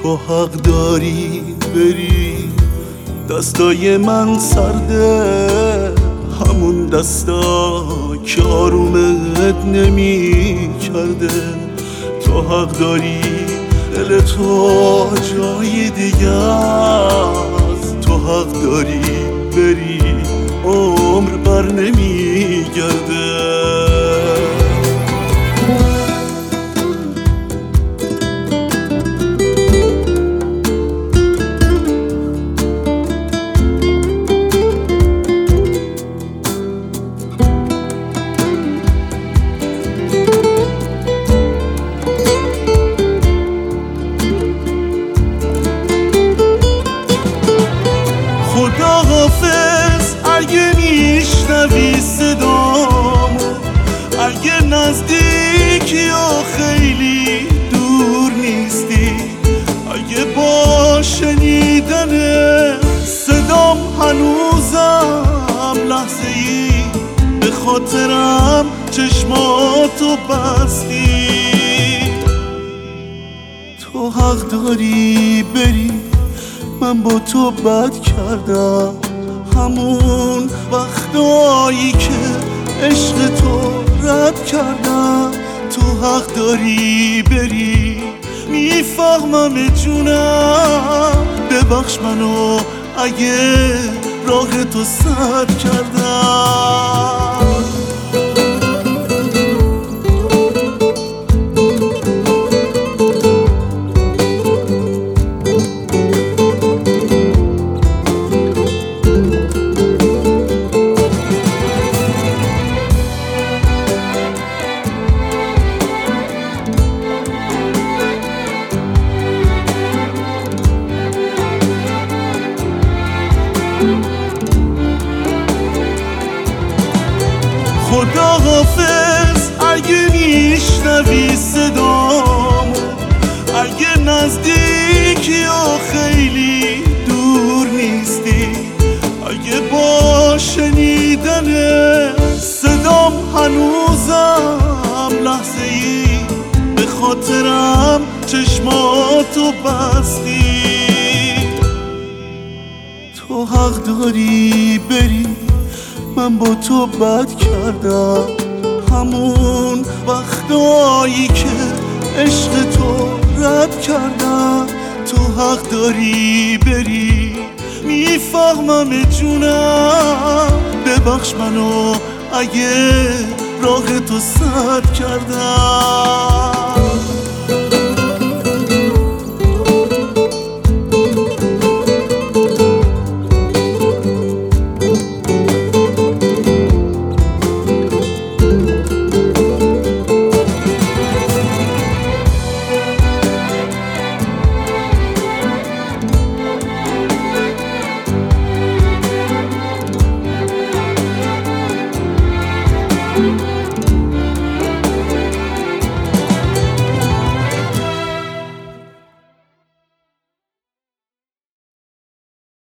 تو حق داری بری، دستای من سرده، همون دستا که آرومت نمی کرده. تو حق داری دل تو جای دیگه است، تو حق داری بری، عمر بر نمی گرده. خدا حافظ اگه میشنوی صدامو، اگه نزدیکی یا خیلی دور نیستی، اگه با شنیدن صدام هنوزم لحظه ای به خاطرم چشماتو بستی. تو حق داری بری، من با تو بد کردم، همون وقتایی که عشق تو رد کردم. تو حق داری بری، میفهمم جونم، ببخش منو اگه راه تو سد کردم. خدا حافظ اگه میشنوی صدامو، اگه نزدیکی یا خیلی دور نیستی، اگه با شنیدن صدام هنوزم لحظه ای به خاطرم چشماتو بستی. تو حق داری بری، من با تو بد کردم، همون وقتایی که عشق تو رد کردم. تو حق داری بری، میفهمم جونم، ببخش منو اگه راه تو سد کردم.